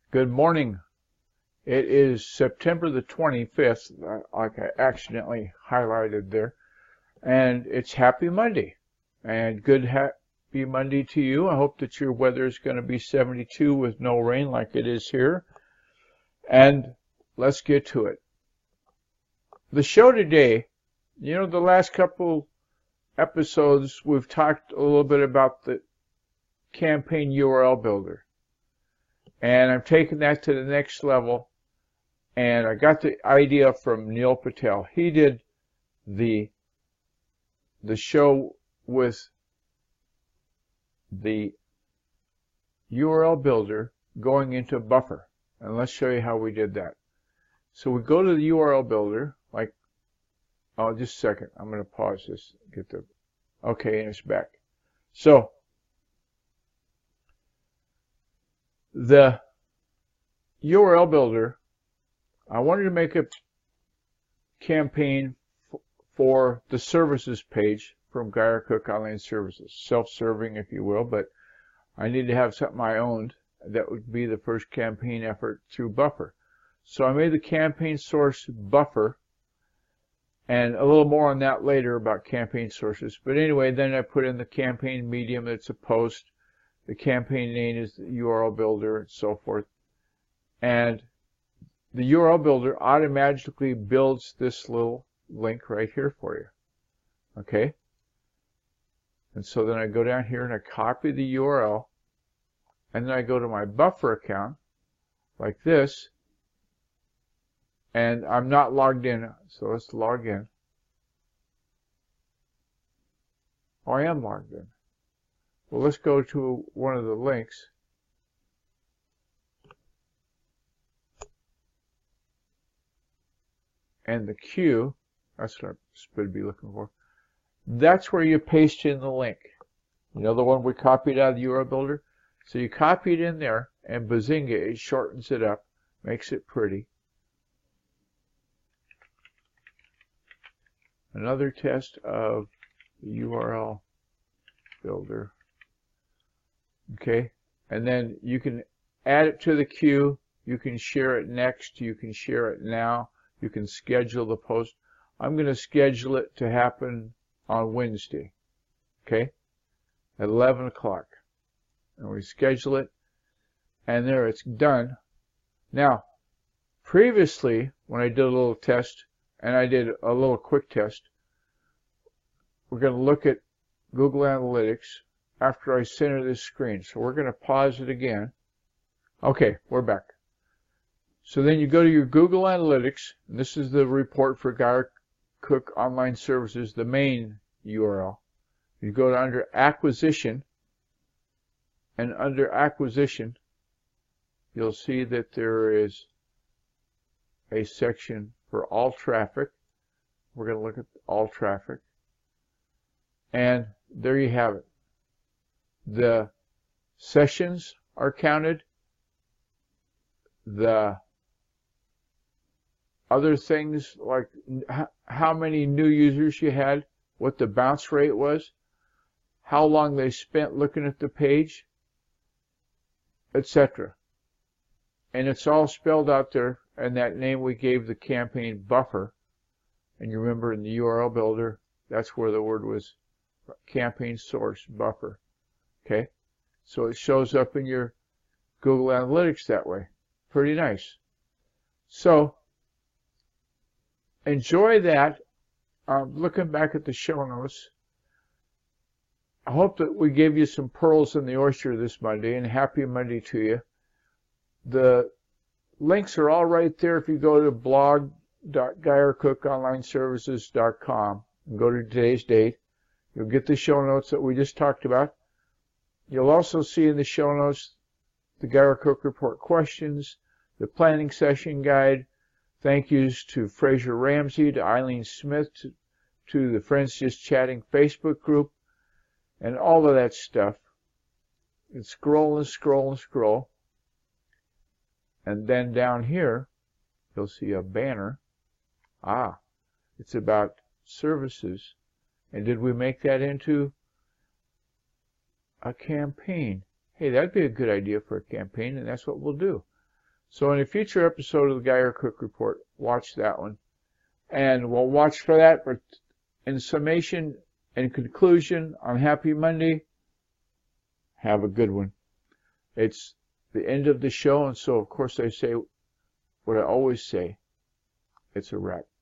Good morning. It is September the 25th, like I accidentally highlighted there, and it's Happy Monday. And good Happy Monday to you. I hope that your weather is going to be 72 with no rain like it is here. And let's get to it. The show today, the last couple episodes, we've talked a little bit about the campaign URL builder. And I'm taking that to the next level. And I got the idea from Neil Patel. He did the show with the URL builder going into Buffer. And let's show you how we did that. So we go to the URL builder, just a second. I'm going to pause this. Okay, and it's back. So the URL builder, I wanted to make a campaign for the services page from Geyer Cook Online Services. Self-serving, if you will, but I need to have something I owned that would be the first campaign effort through Buffer. So I made the campaign source Buffer, and a little more on that later about campaign sources. But anyway, then I put in the campaign medium that's a post. The campaign name is the URL builder, and so forth. And the URL builder automatically builds this little link right here for you. Okay? And so then I go down here and I copy the URL, and then I go to my Buffer account like this, and I'm not logged in, so let's log in. Oh, I am logged in. Well, let's go to one of the links. And the Q, that's what I should be looking for. That's where you paste in the link. You know the one we copied out of the URL builder? So you copy it in there, and bazinga, it shortens it up, makes it pretty. Another test of the URL builder. Okay, and then you can add it to the queue. You can share it next. You can share it now. You can schedule the post. I'm going to schedule it to happen on Wednesday, okay, at 11 o'clock. And we schedule it, and there it's done. Now, previously, when I did a little test, and I did a little quick test, we're going to look at Google Analytics after I center this screen. So we're going to pause it again. Okay, we're back. So then you go to your Google Analytics, and this is the report for Geyer Cook Online Services, the main URL. You go to under Acquisition, and under Acquisition, you'll see that there is a section for all traffic. We're going to look at all traffic. And there you have it. The sessions are counted. The other things like how many new users you had, what the bounce rate was, how long they spent looking at the page, etc. And it's all spelled out there, and that name we gave the campaign Buffer. And you remember in the URL builder, that's where the word was campaign source, Buffer. Okay? So it shows up in your Google Analytics that way. Pretty nice. So, enjoy that. Looking back at the show notes, I hope that we gave you some pearls in the oyster this Monday, and happy Monday to you. The links are all right there if you go to blog.geyercookonlineservices.com and go to today's date. You'll get the show notes that we just talked about. You'll also see in the show notes the Geyer Cook Report questions, the planning session guide. Thank yous to Fraser Ramsey, to Eileen Smith, to the Friends Just Chatting Facebook group, and all of that stuff. And scroll and scroll and scroll. And then down here, you'll see a banner. It's about services. And did we make that into a campaign? Hey, that'd be a good idea for a campaign, and that's what we'll do. So in a future episode of the Geiger Cook Report, watch that one. And we'll watch for that. But in summation and conclusion, on Happy Monday, have a good one. It's the end of the show, and so of course I say what I always say. It's a wrap.